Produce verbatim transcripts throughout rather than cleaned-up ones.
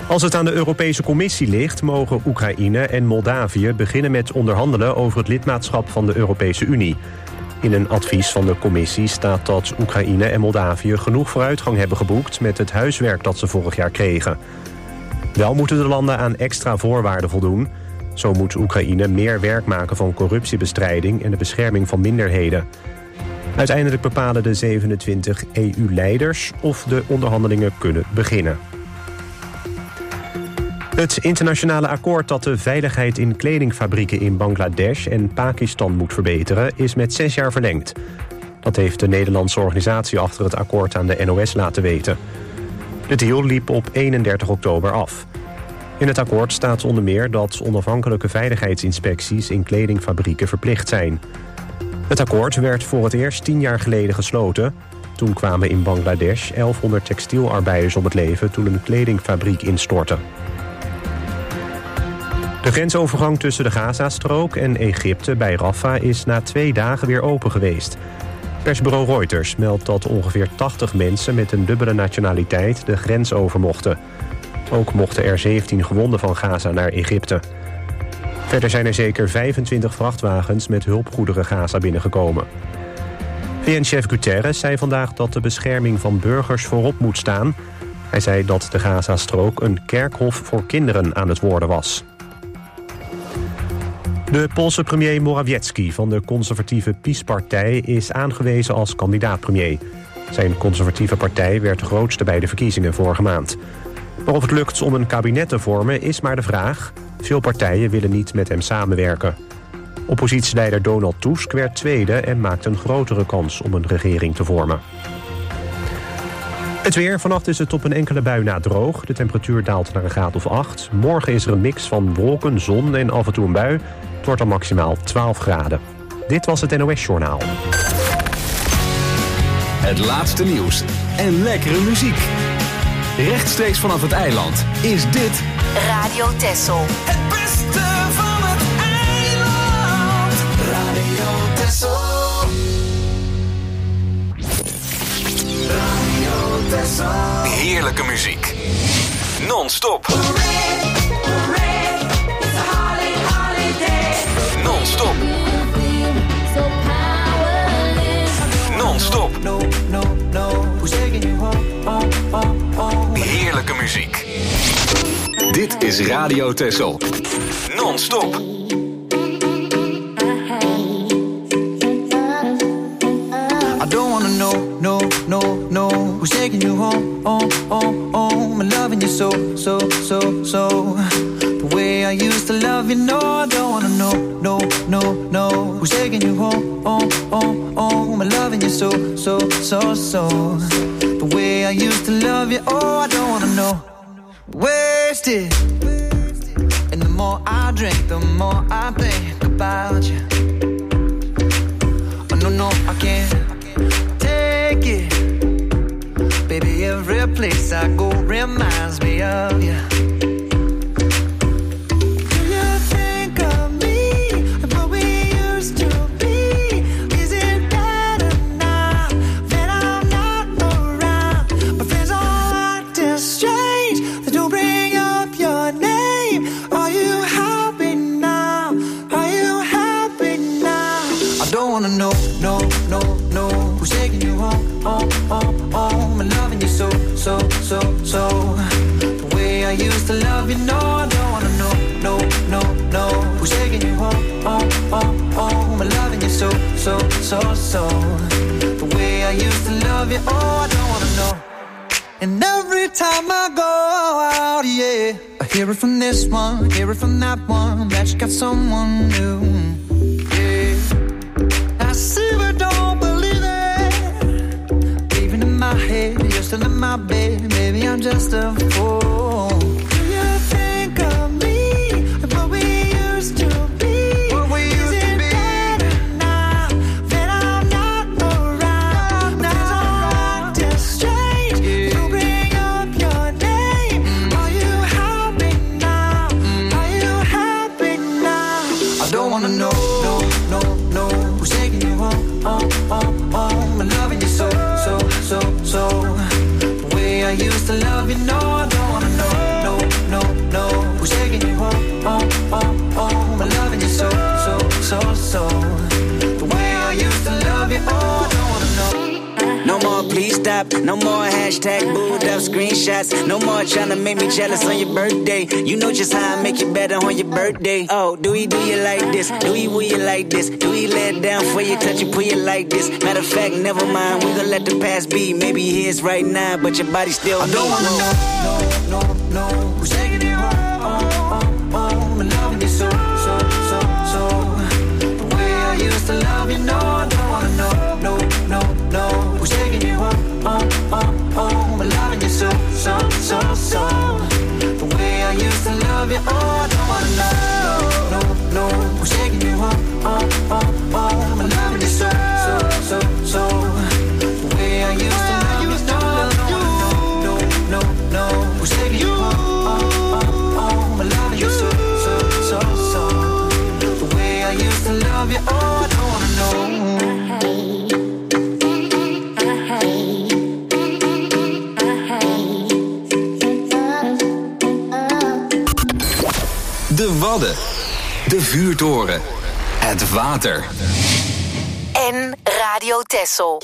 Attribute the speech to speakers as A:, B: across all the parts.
A: Als het aan de Europese Commissie ligt, mogen Oekraïne en Moldavië beginnen met onderhandelen over het lidmaatschap van de Europese Unie. In een advies van de Commissie staat dat Oekraïne en Moldavië genoeg vooruitgang hebben geboekt met het huiswerk dat ze vorig jaar kregen. Wel moeten de landen aan extra voorwaarden voldoen. Zo moet Oekraïne meer werk maken van corruptiebestrijding en de bescherming van minderheden. Uiteindelijk bepalen de zevenentwintig E U-leiders of de onderhandelingen kunnen beginnen. Het internationale akkoord dat de veiligheid in kledingfabrieken in Bangladesh en Pakistan moet verbeteren is met zes jaar verlengd. Dat heeft de Nederlandse organisatie achter het akkoord aan de N O S laten weten. De deal liep op eenendertig oktober af. In het akkoord staat onder meer dat onafhankelijke veiligheidsinspecties in kledingfabrieken verplicht zijn. Het akkoord werd voor het eerst tien jaar geleden gesloten. Toen kwamen in Bangladesh elfhonderd textielarbeiders om het leven toen een kledingfabriek instortte. De grensovergang tussen de Gazastrook en Egypte bij Rafah is na twee dagen weer open geweest. Persbureau Reuters meldt dat ongeveer tachtig mensen met een dubbele nationaliteit de grens over mochten. Ook mochten er zeventien gewonden van Gaza naar Egypte. Verder zijn er zeker vijfentwintig vrachtwagens met hulpgoederen Gaza binnengekomen. V N-chef Guterres zei vandaag dat de bescherming van burgers voorop moet staan. Hij zei dat de Gazastrook een kerkhof voor kinderen aan het worden was. De Poolse premier Morawiecki van de conservatieve PiS-partij is aangewezen als kandidaat-premier. Zijn conservatieve partij werd de grootste bij de verkiezingen vorige maand. Maar of het lukt om een kabinet te vormen is maar de vraag. Veel partijen willen niet met hem samenwerken. Oppositieleider Donald Tusk werd tweede en maakt een grotere kans om een regering te vormen. Het weer. Vannacht is het op een enkele bui na droog. De temperatuur daalt naar een graad of acht. Morgen is er een mix van wolken, zon en af en toe een bui. Het wordt dan maximaal twaalf graden. Dit was het N O S-journaal.
B: Het laatste nieuws en lekkere muziek. Rechtstreeks vanaf het eiland is dit
C: Radio Texel.
D: Het beste van het eiland. Radio Texel. Radio Texel.
B: heerlijke muziek. Non-stop. Non-stop. Non-stop. Heerlijke muziek. Dit is Radio Texel. Non-stop.
D: I don't wanna know, no, no, no, who's taking you home, home, home, home, and loving you so, so, so, so. The way I used to love you, no, I don't wanna know, no, no, no, who's taking you home, home, home, home, and loving you so, so, so, so. The way I used to love you, oh, I don't wanna know. Wasted. And the more I drink, the more I think about you. Oh, no, no, I can't take it. Baby, every place I go reminds me of you. So, so, so, the way I used to love you, no, I don't wanna know, no, no, no, who's taking you home, home, home, home, I'm loving you so, so, so, so, the way I used to love you, oh, I don't wanna know. And every time I go out, yeah, I hear it from this one, hear it from that one, that you got someone new, yeah, I see but don't believe it, even in my head, you're still in my bed, maybe I'm just a fool. Do you think of me, of what we used to be? What we used Is it to be? Better now that I'm not around? Now I'm acting strange, yeah. To bring up your name. Mm. Are you happy now? Mm. Are you happy now? I don't wanna know, no, no, no, who's taking you home, home, home, home, and loving you so, so, so, so. I used to love you, no, I don't wanna know, no,
C: stop. No more hashtag booed up screenshots. No more trying to make me jealous on your birthday. You know just how I make you better on your birthday. Oh, do we do you like this? Do we will you like this? Do we let down for you, touch you, pull you like this? Matter of fact, never mind. We gon' let the past be. Maybe here's right now, but your body still. I don't wanna know, no, no, no. Who's taking you home, oh, oh, oh. I'm loving you so, so, so, so. The way I used to love you, no, I don't wanna know, no, no, no. Who's taking you home, oh, oh, oh. I'm loving you so, so, so, so. The way I used to love you, oh, I don't wanna know, no, no, no. Who's taking you home, oh, oh, oh. I'm loving you so, so, so, so. The way I used to love you, no, I don't wanna know, no, no, no. Who's taking you home, oh, oh, oh. I'm loving you so, so, so, so. The way I used to love you, oh, I don't wanna know.
B: De Wadden, de vuurtoren, het water.
E: En Radio Texel.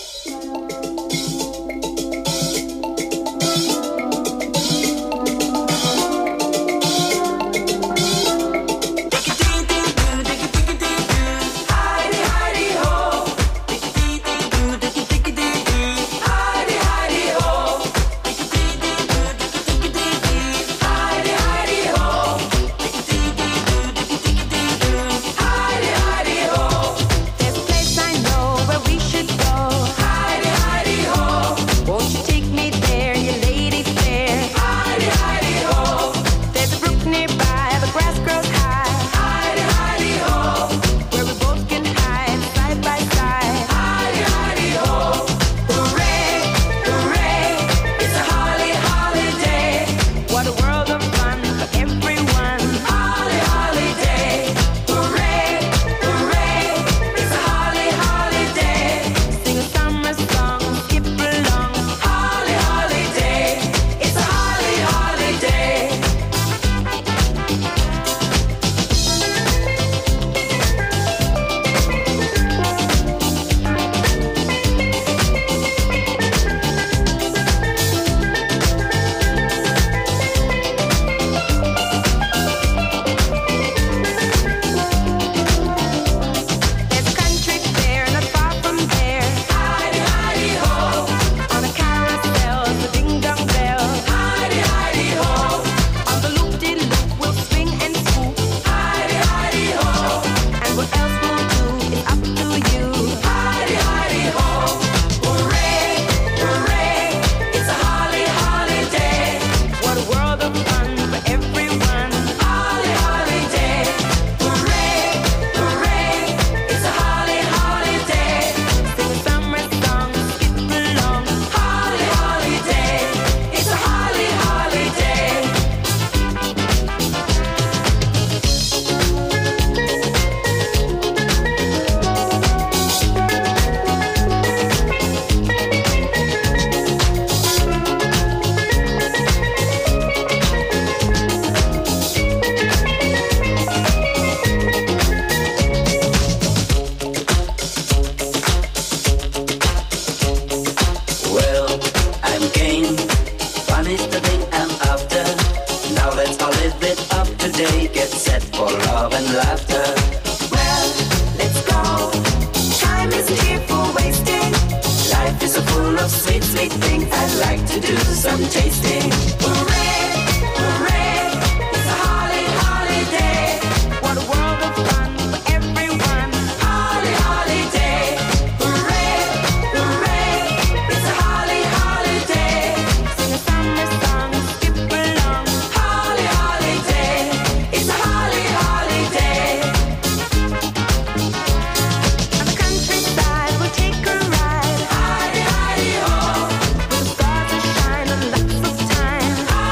F: Hidey, hidey, ho.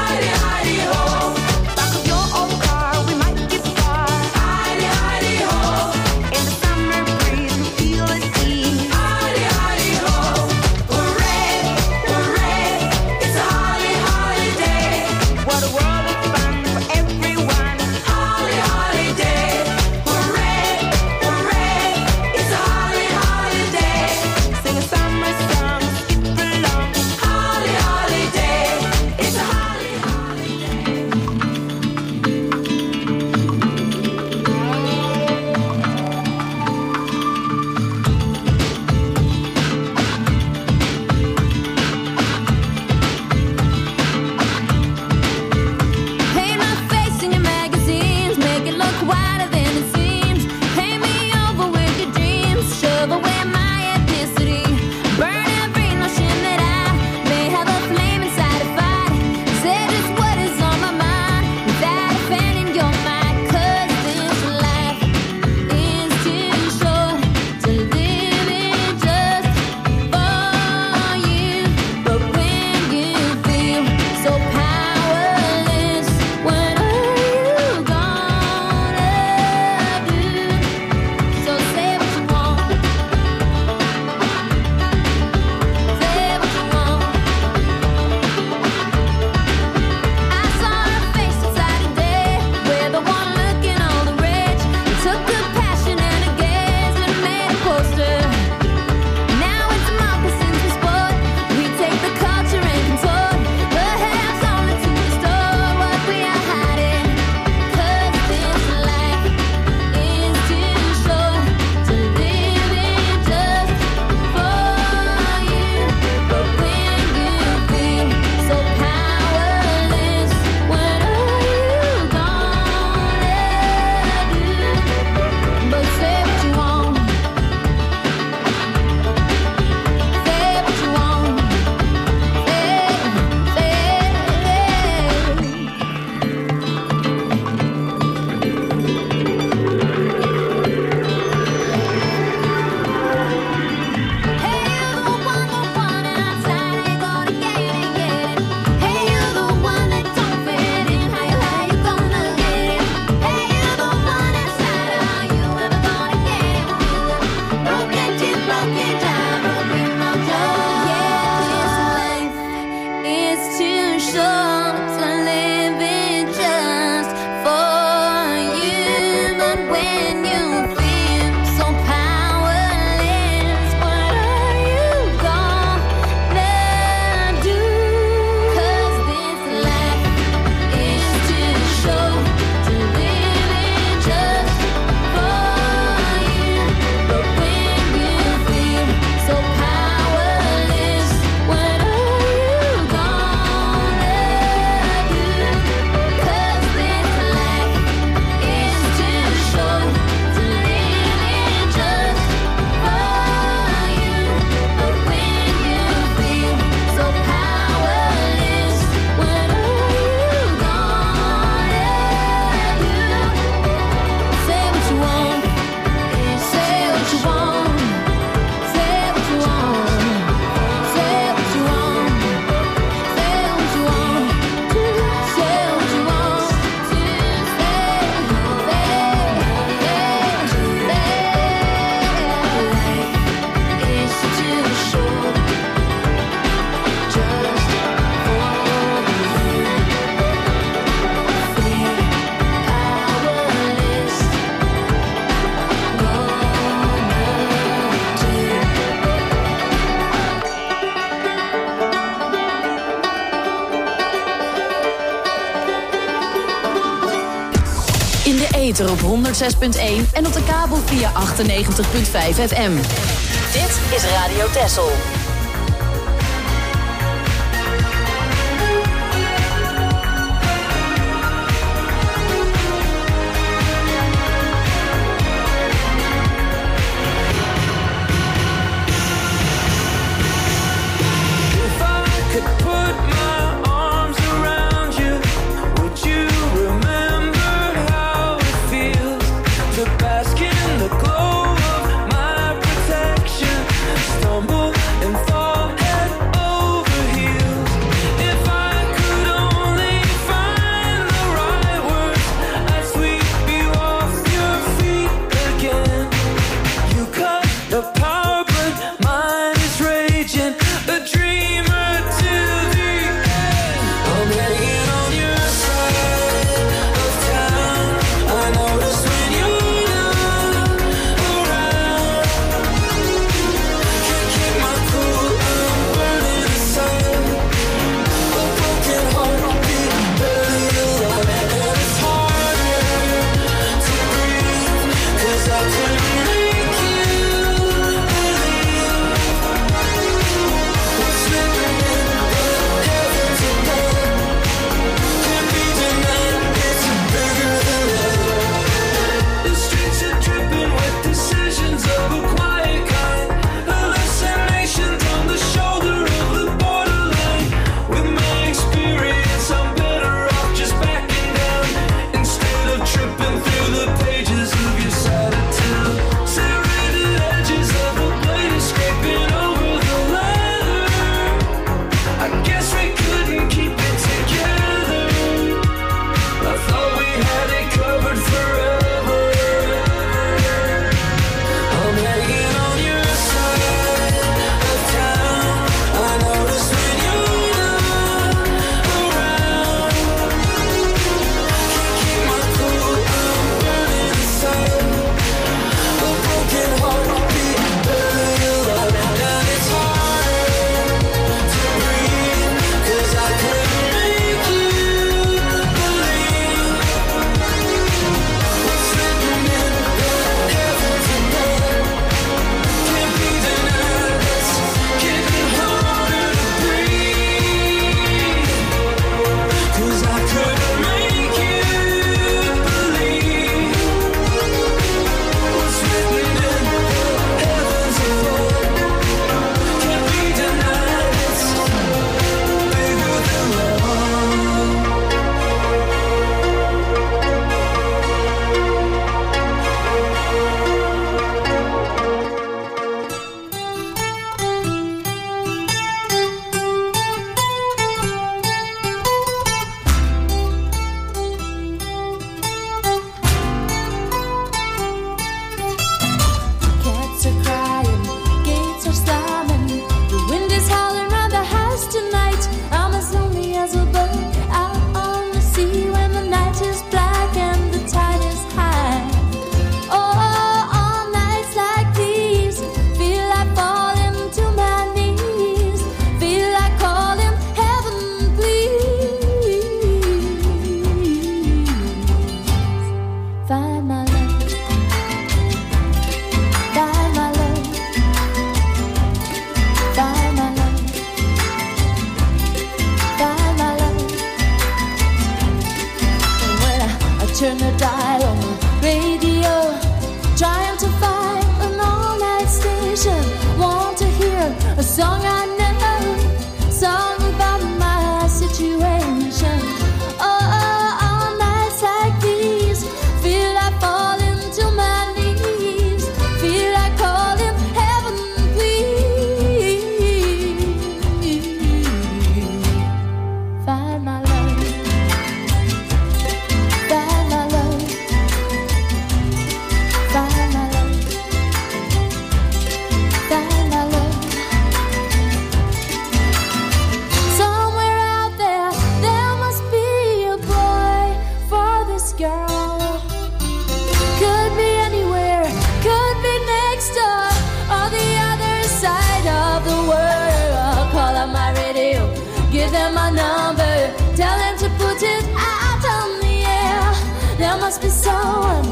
F: ether op honderd zes punt één en op de kabel via achtennegentig punt vijf F M. Dit is Radio Texel.
G: must be someone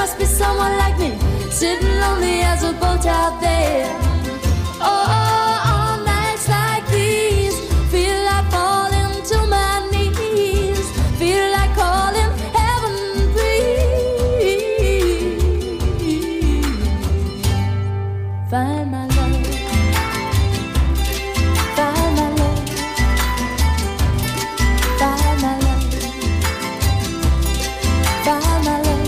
G: must be someone like me, sitting lonely as a boat out there. Oh, on nights like these, feel like falling to my knees, feel like calling heaven, please. Find my love, find my love, find my love, find my love.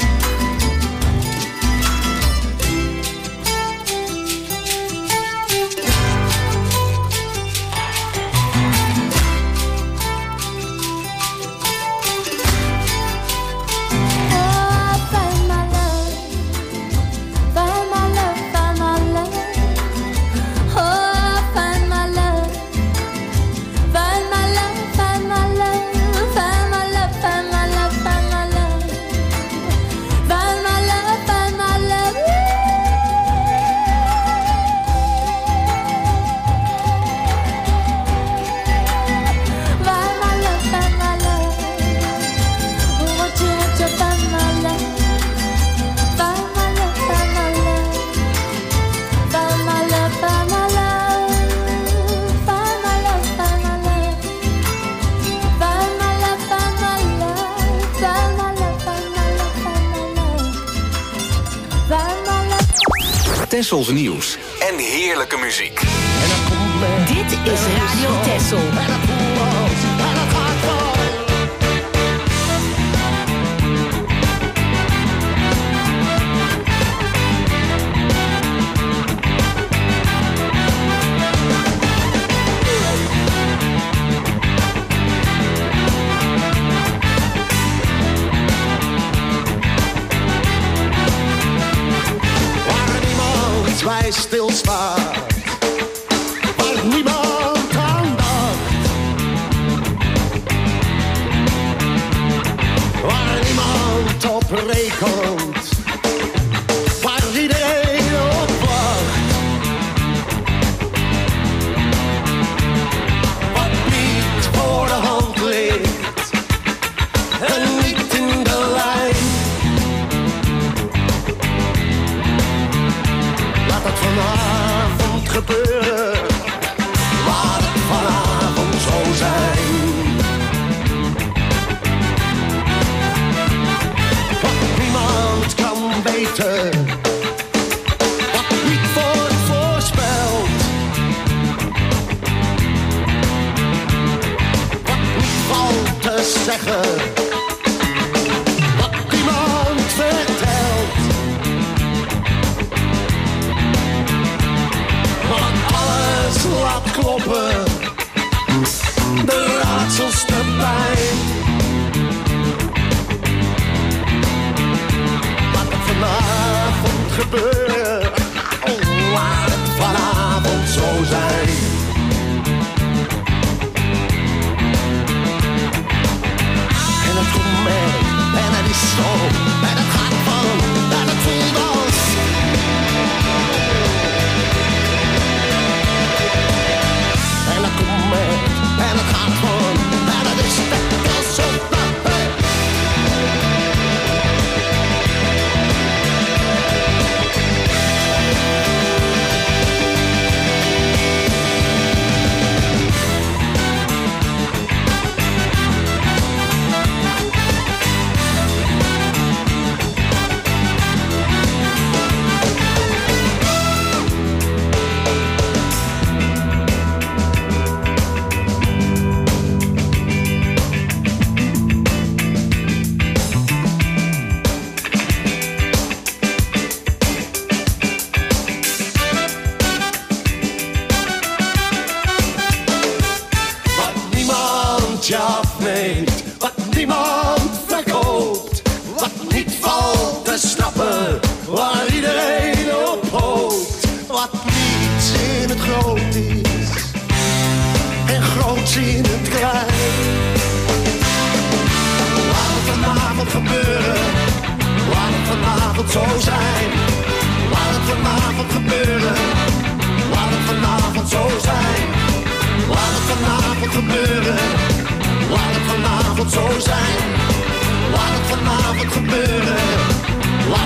B: Tessels nieuws en heerlijke muziek.
F: Dit is Radio Tessel.
H: Wij stilstaan, waar niemand aan dacht, waar niemand op rekent, waar iedereen op wacht, wat niet voor de hand ligt en niet in de lijn. Laat het vanavond gebeuren, laat het vanavond zo zijn. Wat niemand kan weten, wat niet wordt voorspeld, wat niet valt te zeggen, wat niemand vertelt. Laat kloppen, de raadsels te pijn. Laat het vanavond gebeuren, oh, laat het vanavond zo zijn. En het komt mee, en het is zo, en het gaat van, en het voelt als. En het komt mee, en het gaat gewoon, en het is stekkels op de hey. Je afneemt, wat niemand verkoopt, wat niet valt te snappen, waar iedereen op hoopt, wat niets in het groot is en groots in het klein. Laat het vanavond gebeuren, laat het vanavond zo zijn. Laat het vanavond gebeuren, laat het vanavond zo zijn. Laat het vanavond gebeuren. Laat het vanavond zo zijn. Laat het vanavond gebeuren. Laat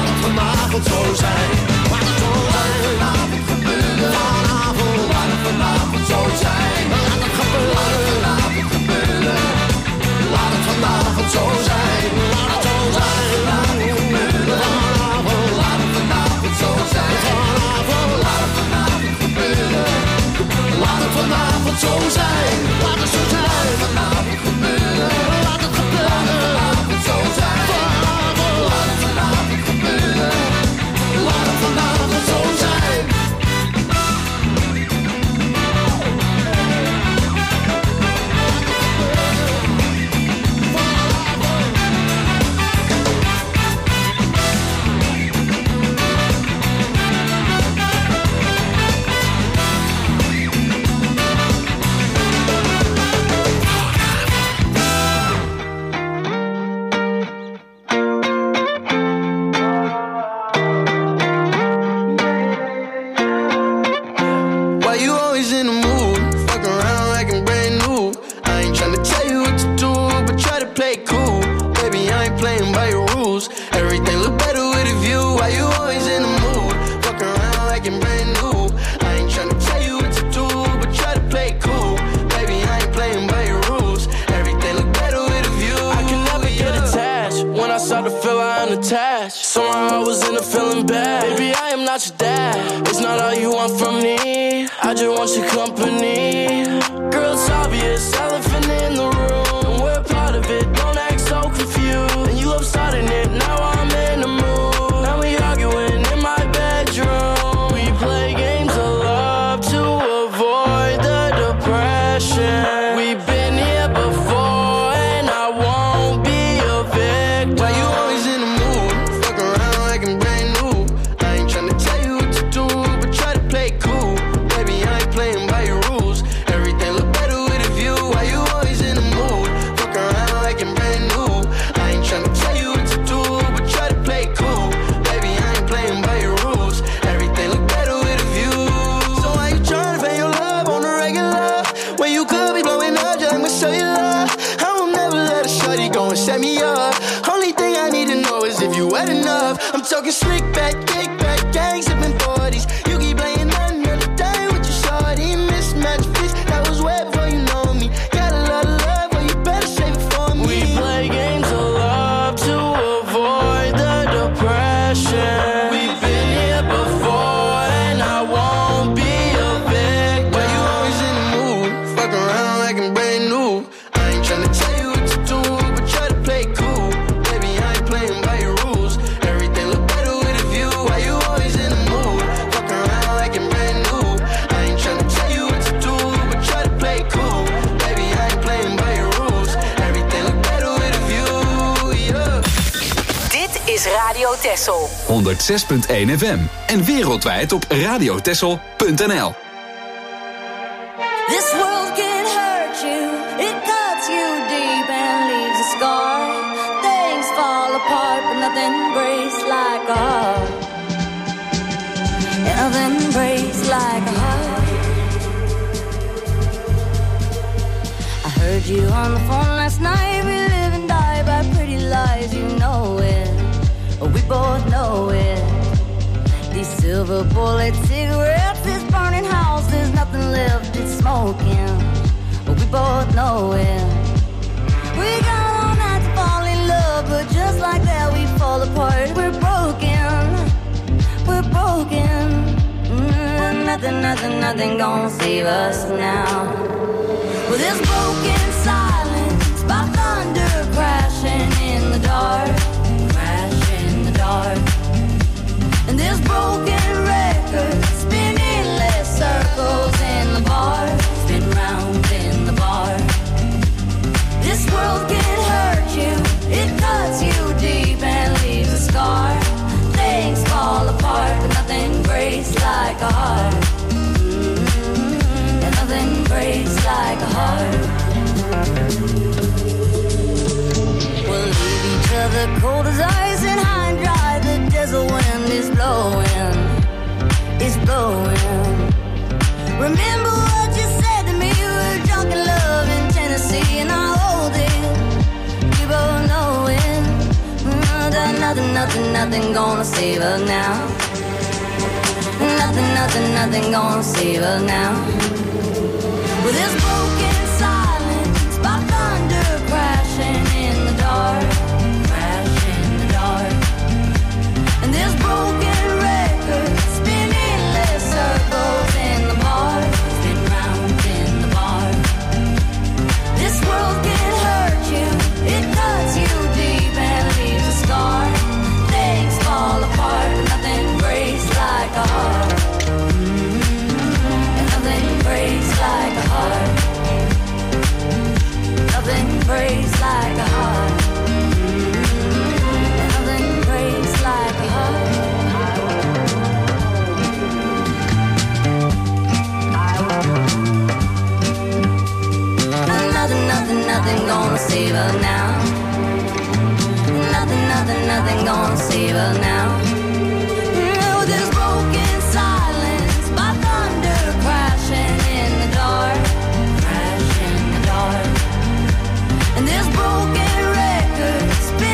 H: Baby, I ain't playing by your rules. Everything look better with a view. Why you always in the mood? Fuck around like I'm brand new. I ain't tryna tell you what to do, but try to play it cool. Baby, I ain't playing by your rules. Everything look better with a view.
I: I can never yeah. get attached. When I start to feel I'm unattached, somehow I was in a feeling bad. Baby, I am not your dad. It's not all you want from me. I just want your company. Girl, it's obvious, elephant in the room, and we're part of it. Don't act so confused. And you love starting it. Now I'm in the mood. Now we arguing in my bedroom. We play games of love to avoid the depression. We've been here before, and I won't be a victim.
H: Why you always in the mood? Fuck around like I'm brand new. I ain't tryna tell you what to do, but try to play it cool. Baby, I ain't playing by your rules. Everything look better with a view. Why you always in the mood? Fuck around like I'm brand new. I ain't tryna tell you what to do, but try to play it cool. Baby, I ain't playing by your rules. Everything look better with a view. So why you tryna fake your love on the regular? When you could be blowing up just like my cellular. I will never let a shorty go and set me up. Only thing I need to know is if you wet enough. I'm talking slick back, kick back, gang sipping forties. You keep playing another day with your shorty. Mismatch fish, that was way before you know me. Got a lot of love, but you better save it for me.
I: We play games of love to avoid the depression. We've been here before, and I won't be a victim.
H: Why you always in the mood? Fuck around like I'm brand new. I ain't tryna tell you what to do, but try to play it cool. Baby, I ain't playing by your rules. Everything look better with a view. Why you always in the mood? Fuck around like I'm brand new. I ain't tryna tell you what to do, but try to play it cool. Baby, I ain't playing by your rules. Everything look better with a view, yeah.
E: Dit is Radio Texel.
B: honderdzes punt één F M en wereldwijd op radiotexel punt n l.
G: This world can hurt you, it cuts you deep and leaves a scar. Things fall apart, but nothing breaks like a heart. Yeah, nothing breaks like a heart. I heard you on the phone last night. We live and die by pretty lies, you know it. We both know it. These silver bullet cigarettes, this burning house, there's nothing left, it's smoking. But we both know it. We got all night to fall in love, but just like that we fall apart. We're broken, we're broken. Mm, nothing, nothing, nothing gonna save us now. Well, this broken silence by thunder crashing in the dark, crash in the dark. And this broken record spin endless circles in the bar, spin round in the bar. This world can hurt you, it cuts you deep and leaves a scar. Things fall apart, but nothing breaks like a heart. Mm-hmm. And nothing breaks like a heart. We'll leave each other cold as ice and high and dry. The desert wind is blowing, is blowing. Remember what you said to me, we were drunk in love in Tennessee, and I hold it, we both know it. Mm, nothing, nothing, nothing gonna save us now. Nothing, nothing, nothing gonna save us now. With this broken silence by thunder crashing in the dark, crash in the dark. And this broken record spin endless circles in the bar, spin round in the bar. This world can hurt you, it cuts you deep and leaves a scar. Things fall apart, but nothing breaks like a heart. Mm-hmm. And nothing breaks like a heart. Nothing breaks like a heart. Mm-hmm. And nothing breaks like a heart. Nothing, nothing, nothing gonna save us now. Nothing, nothing, nothing gonna save us now. No, this broken silence by thunder crashing in the dark, crash in the dark. And this broken record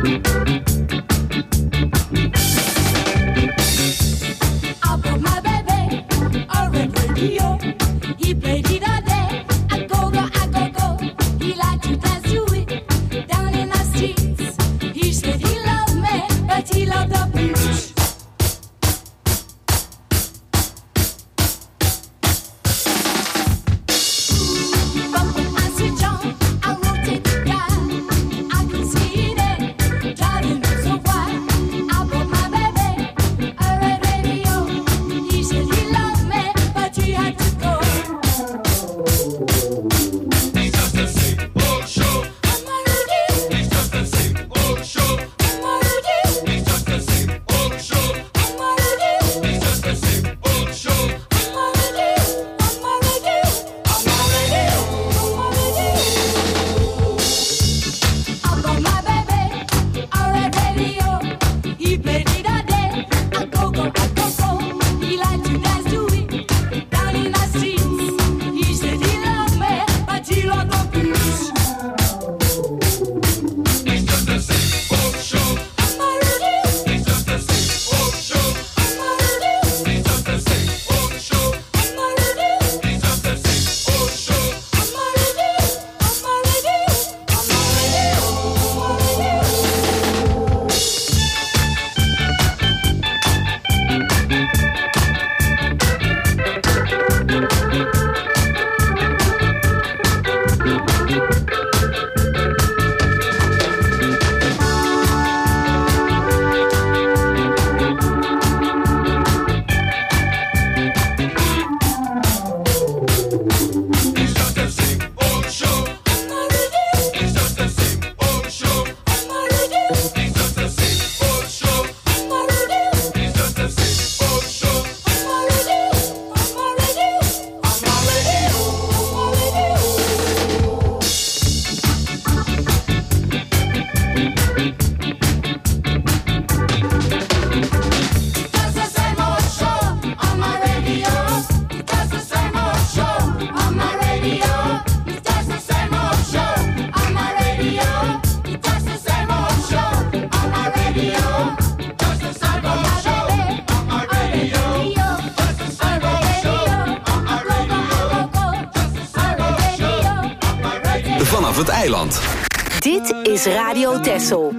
B: Vanaf het eiland.
E: Dit is Radio Texel.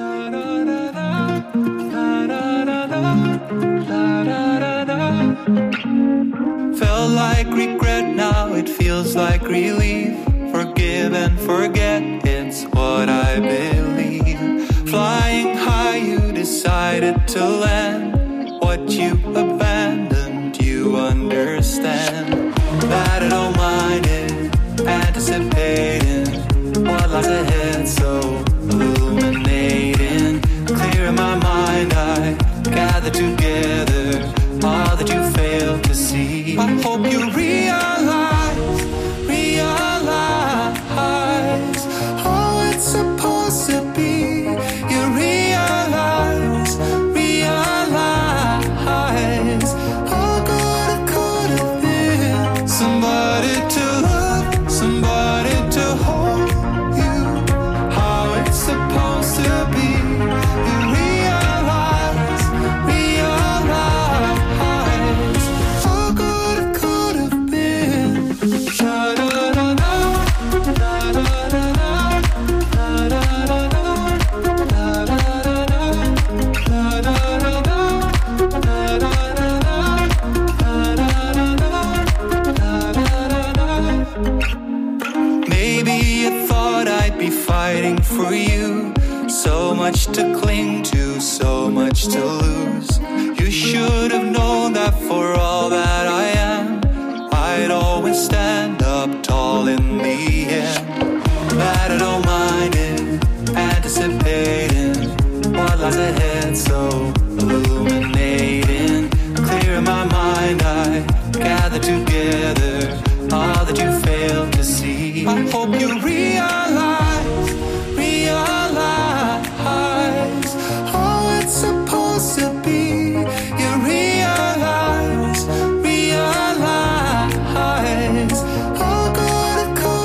J: Felt like regret, now it feels like relief. Forgive and forget, it's what I believe. Flying high, you decided to land. What you abandoned, you understand. That I don't mind it, anticipating what lies ahead, so illuminating. Clear in my mind, I gather together all that you failed to see. I hope you realize, realize how it's supposed to be. You realize, realize how good it could have been. Somebody to love, somebody to hold you. How it's supposed to be. You realize, realize how good it could have been. Da da da da, da da da da, da da da da, da da da da. Maybe you thought I'd be fighting for you. So much to cling to, so much to lose. You should have known that for all that I am, I'd always stand up tall in the end. That I don't mind it, anticipating what lies ahead, so illuminating. Clear in my mind, I gather together all that you failed to see. I hope you realize, realize how it's supposed to be. You realize, realize how good it could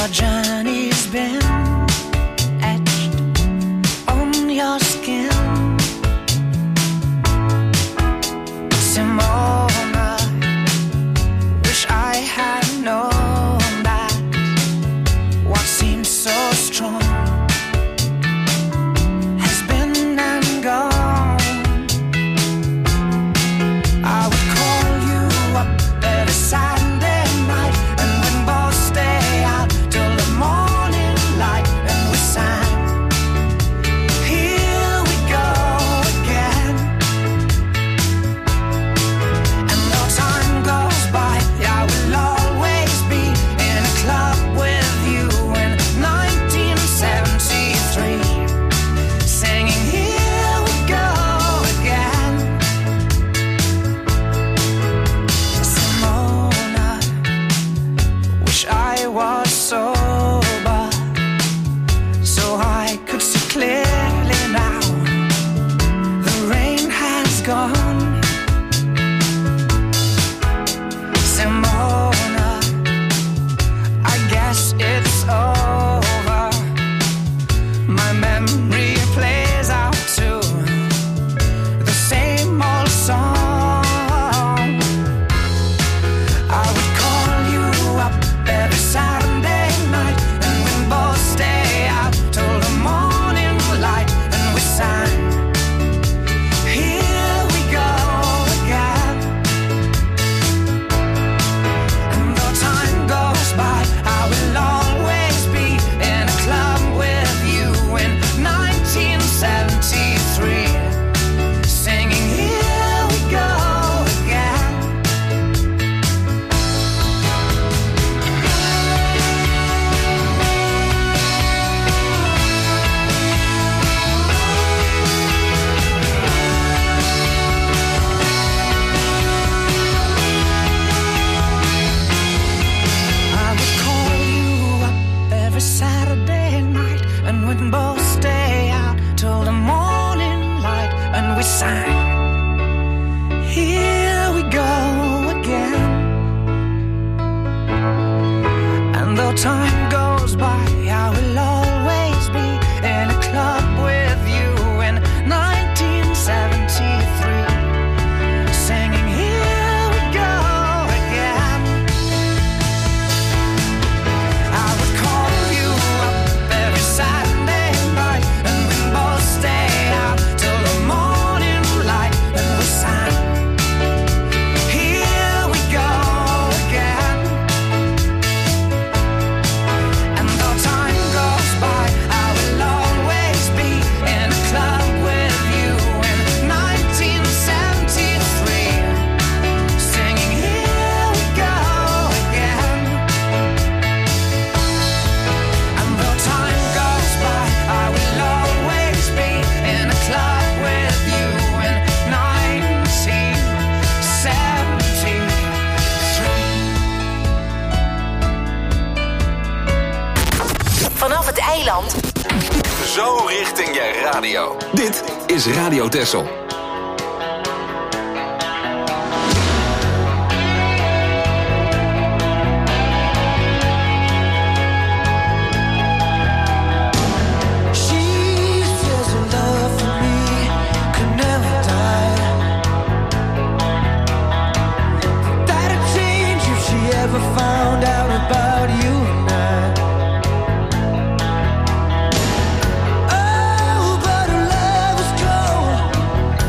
D: our journey's been etched on your skin. Simona, wish I had known that what seems so strong has been and gone. I would call you up every Saturday night, and we'd both stay out till the morning light, and we sang, here we go again. And though time goes by, I will always be in a club with you in nineteen seventy-three, singing here we go again. Simona, wish I was sober so I could see clearly now. The rain has gone. Simona, I guess it's over. My memory plays out to the same old song. I would call you up every Saturday night, and we'd both stay out till the morning light, and we sang, here we go again. And though time goes by, I will always be in a club with you in nineteen seventy-three, singing here we go again. I would call you up every Saturday night, and we'd both stay out till the morning light, and we sang, here we go again. And though time goes by, I will always be in a club with you in nineteen seventy-three, singing here we go again. I would call you up every Saturday night, and we'd both stay out till the morning light, and we sang, here we go again. And though time goes by, I will always be in a club with you in nineteen seventy-three, singing here we go again. And though time goes by, I will always be in a club with you in nineteen seventy-three.
E: Vanaf het eiland
B: Zo richting je radio. Dit is Radio Texel.
D: She says her love for me could never die, that'd change if she ever found out about you and I. Oh, but her love is cold,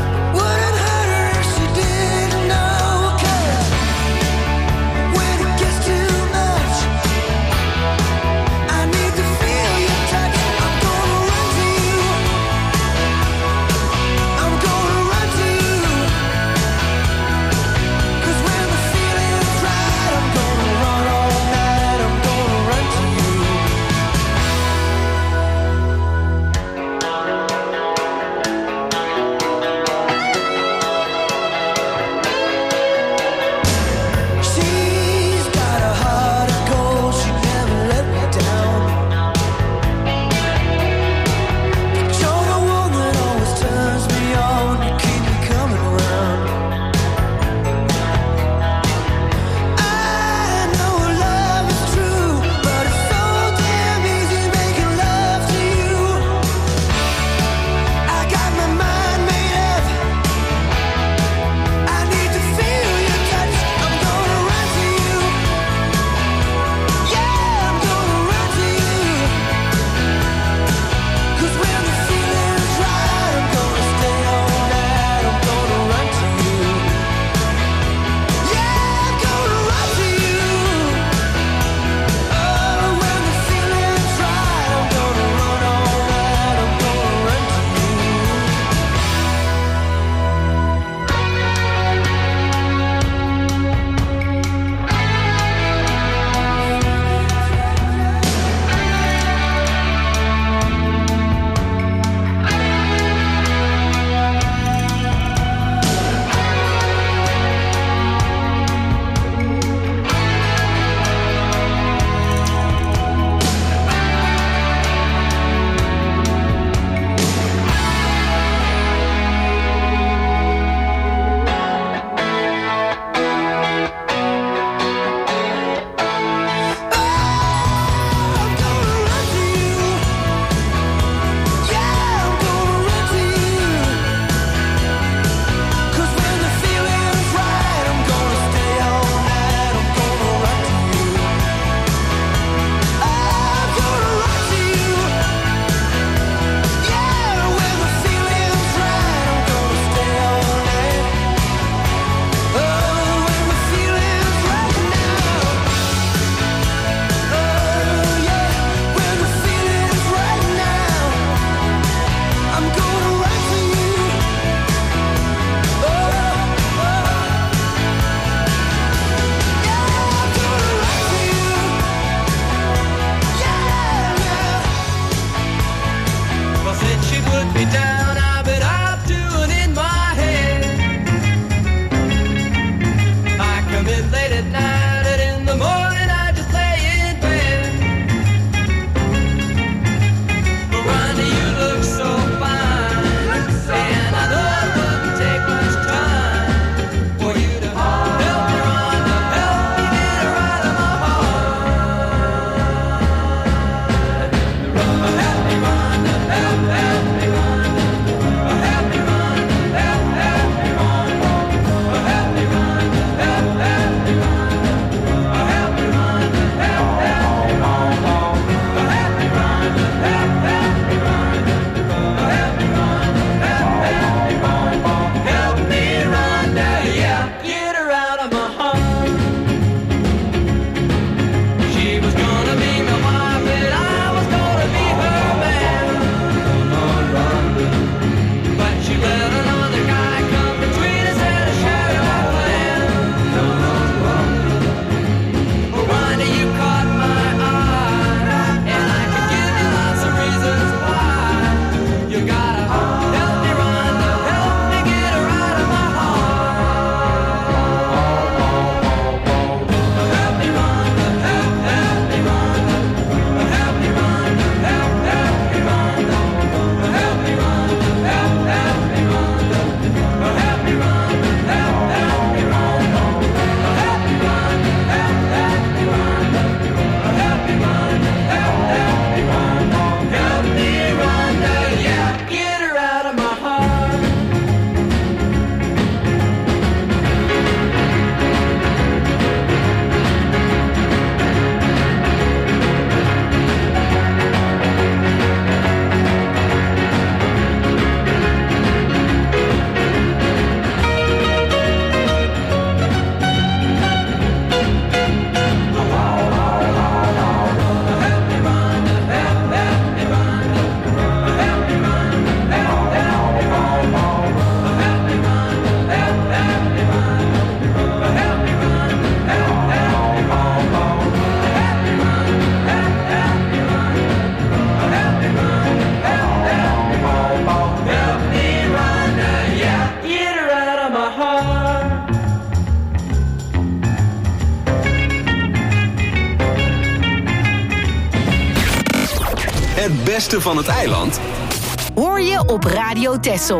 B: Het beste van het eiland
F: hoor je op Radio Texel.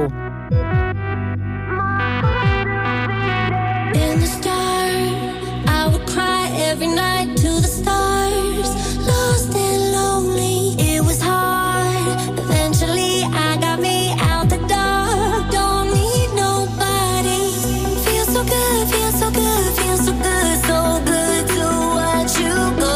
G: In the start, I would cry every night to the stars. Lost and lonely, it was hard. Eventually I got me out the dark. Don't need nobody. Feel so good, feel so good, feel so good, so good to watch you go.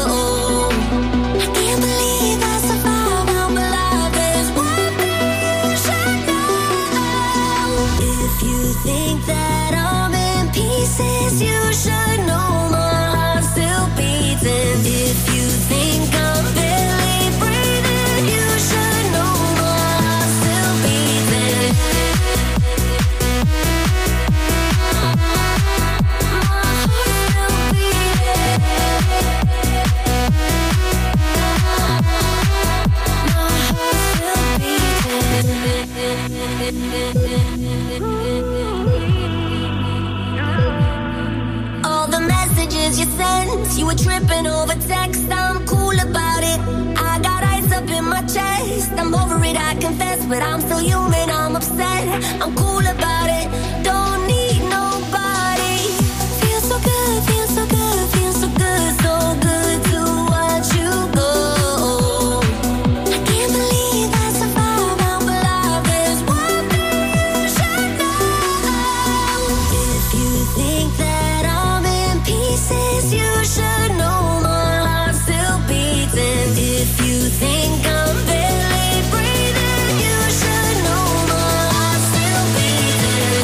G: I can't believe I survived, I'm alive. There's one thing you should know. If you think that I'm in pieces, you should know my heart still beating. If you think I'm barely breathing, you should know my heart still beating. My heart still beating. All the messages you sent, you were tripping over text. I'm cool about it. I got ice up in my chest. I'm over it, I confess, but I'm still human. I'm upset. I'm cool about it. Don't need nobody. Feel so good, feel so good, feel so good, so good to watch you go. I can't believe I survived, I'm alive. There's one thing you should know. If you think that I'm in pieces, you should know my heart still beating. If you think I'm barely breathing, you should know my heart still beating.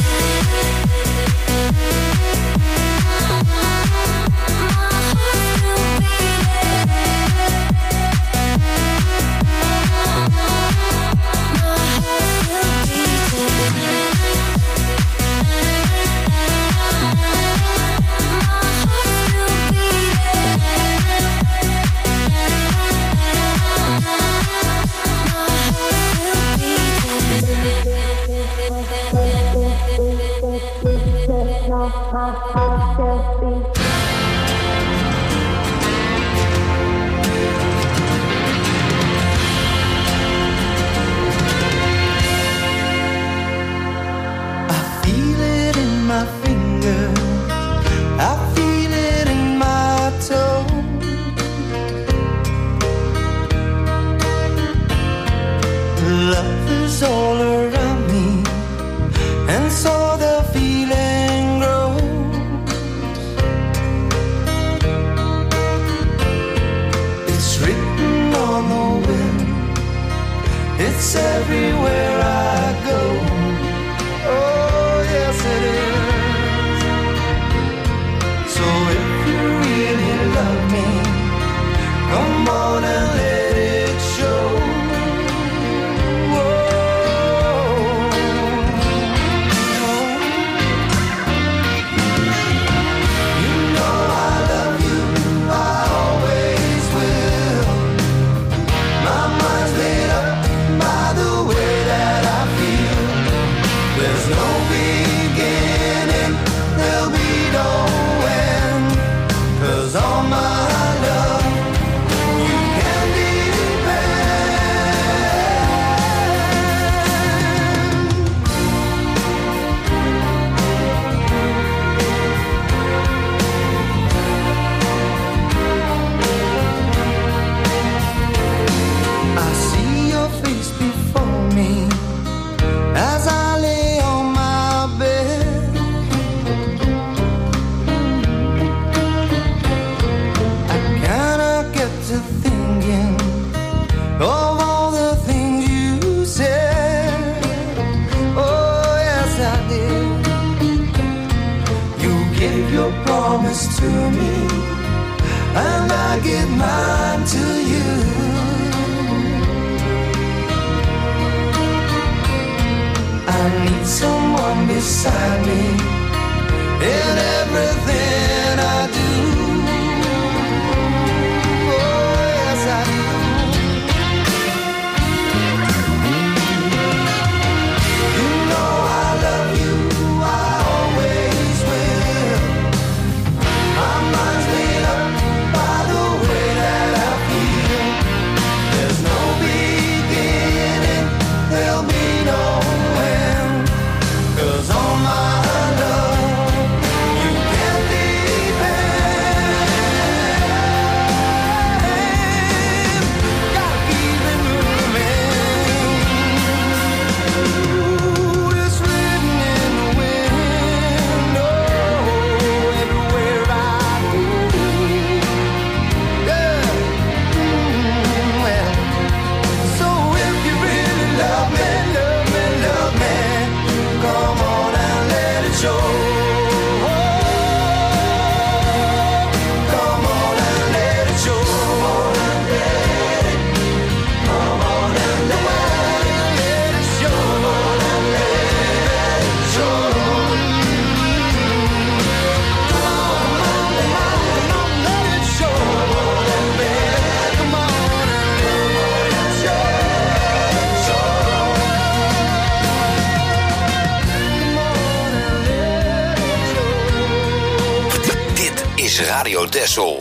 J: Feel it in my finger, I feel it in my toe. Love is all around me, and so the feeling grows. It's written on the wind, it's everywhere I go. Oh, yes it is. So if you really love me, come on and let it show. You know I love you, I always will. My mind's made up by the way that I feel. There's no beginning, there'll be no end. 'Cause all my love, you can depend. I see your face before me as I lay on my bed. I kinda get to thinking of all the things you said. Oh, yes, I did. You gave your promise to me, and I give mine to you. I need someone beside me in everything I do. Oh, yes, I do. You know I love you, I always will. My mind's made up by the way that I feel. There's no
B: Radio Texel.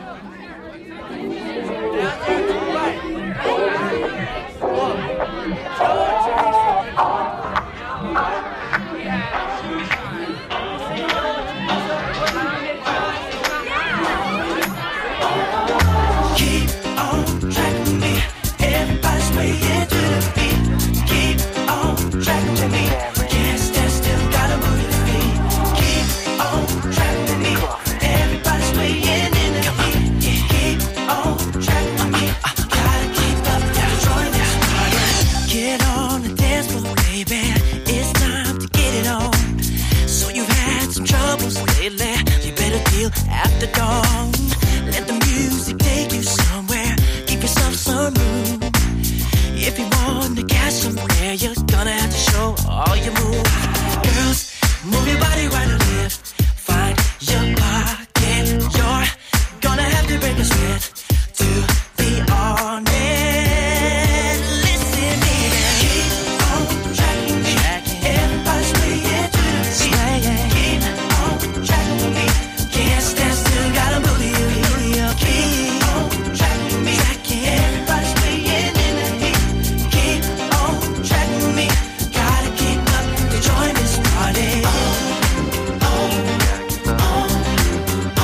K: After dawn, let the music take you somewhere. Give yourself some room. If you want to catch somewhere, you're gonna have to show all your moves. Girls, move your body right or left. Find your pocket. You're gonna have to break a sweat to be honest. Listen, baby, keep on tracking me. Everybody's swaying to the beat. Keep on tracking with me. Can't stand still, gotta move you. Keep on tracking me. Everybody's swaying in the heat. Keep on tracking me. Gotta keep up to join this party. Oh, oh, oh, oh,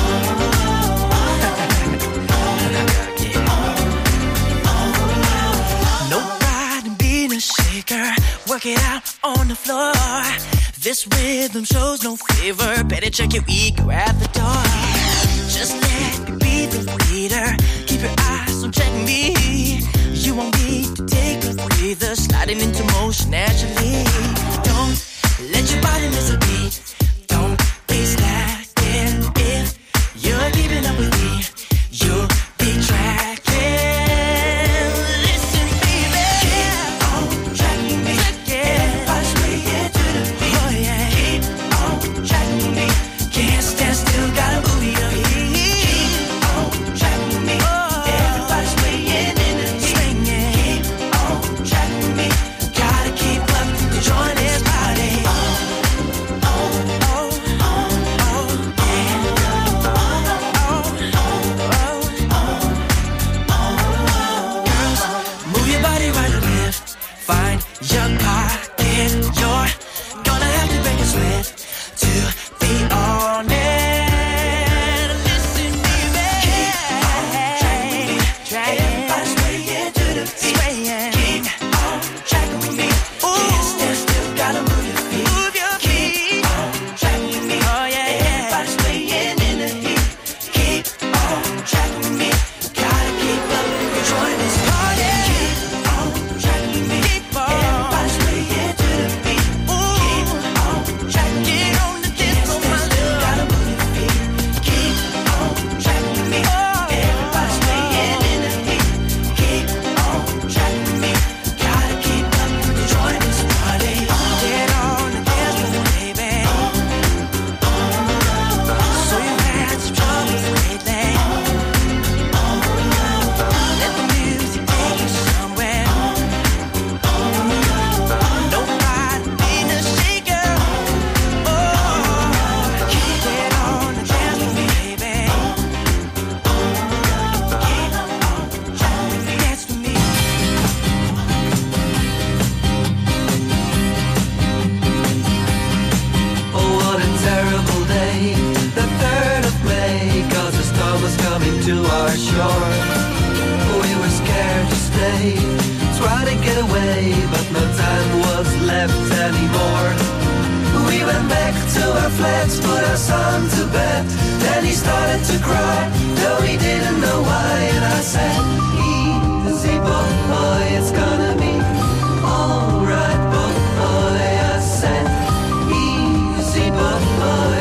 K: oh. No pride in being a shaker. Work it out on the floor. This rhythm shows no favor. Better check your ego at the door. Just let me be the leader. Keep your eyes on checking me. You won't need to take a breather. Sliding into motion naturally. Don't let your body miss a beat. Don't be slacking. If you're keeping up with me, you'll be tracking. Listen, baby, keep on tracking me. Everybody's swaying to the beat. Oh yeah, keep on tracking me. Can't stand still, gotta move your feet. Keep on tracking me. Everybody's swaying in the heat. Keep on tracking me. Gotta keep up to join this party. Oh, oh, oh, oh, oh, yeah. Oh, oh, oh, oh, oh. Girls, move your body right or left. Find your pocket. You're gonna have to break a sweat to be honest. Listen, baby, keep on tracking with me. Everybody's swaying to the beat. Keep on tracking with me. Can't stand still, gotta move your feet. Keep on tracking with me. Everybody's swaying in the heat. Keep on tracking with me. Gotta keep up and join this party. Keep on tracking with me. Everybody's swaying to the beat. Keep on tracking with me. Can't stand still, gotta move your feet. Keep on tracking with me. Everybody's swaying in the heat. Keep on tracking with me. Gotta keep up and join this party. Get on the dance floor, baby. So you've had some troubles lately. Let the music take you somewhere. Nobody being a shaker. Oh, get on the dance floor, baby. Get on, dance with me.
D: Oh, what a terrible day, the third of May, 'cause the storm was coming to our shore. We were scared to stay, tried to get away, but no time was left anymore. We went back to our flats, put our son to bed, then he started to cry, though he didn't know why, and I said, easy boy, it's gonna be alright boy, I said, easy boy,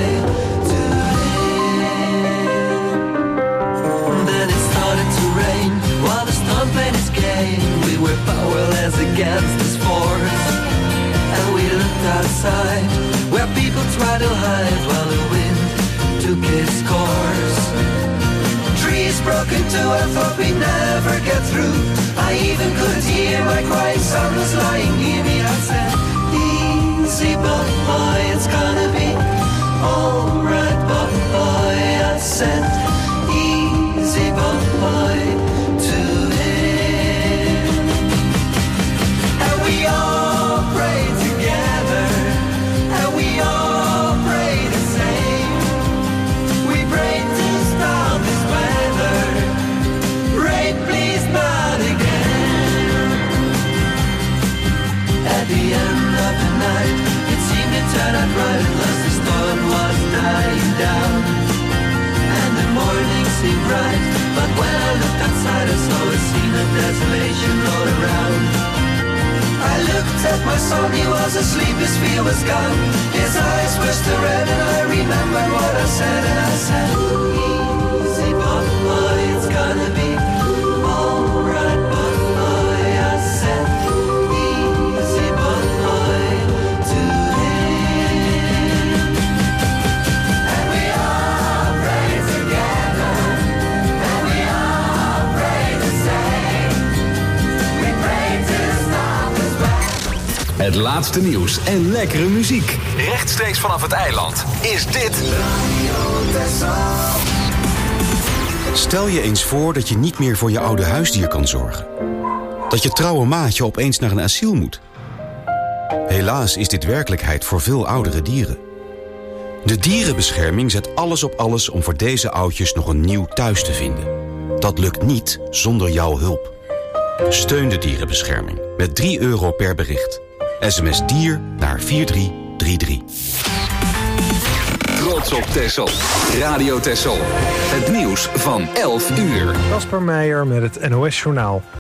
D: today. Then it started to rain, while the storm played its game, we were powerless against this force, and we looked outside, where people tried to hide, while the wind took its course. Trees broke into our thought we'd never get through. I even could hear my crying son was lying near me. I said, easy boy, it's gonna be alright boy, I said, frustration all around. I looked at my son, he was asleep, his fear was gone. His eyes were still red and I remembered what I said. And I said, easy boy, it's gonna be alright boy. I said, easy boy, to him. And we all pray together, and we all pray the same. We pray to stop us back.
B: Het laatste nieuws en lekkere muziek. Rechtstreeks vanaf het eiland is dit Radio Texel.
L: Stel je eens voor dat je niet meer voor je oude huisdier kan zorgen. Dat je trouwe maatje opeens naar een asiel moet. Helaas is dit werkelijkheid voor veel oudere dieren. De dierenbescherming zet alles op alles om voor deze oudjes nog een nieuw thuis te vinden. Dat lukt niet zonder jouw hulp. Steun de dierenbescherming met drie euro per bericht. S M S dier naar vier drie drie drie.
B: Trots op Texel. Radio Texel. Het nieuws van elf uur.
M: Kasper Meijer met het N O S Journaal.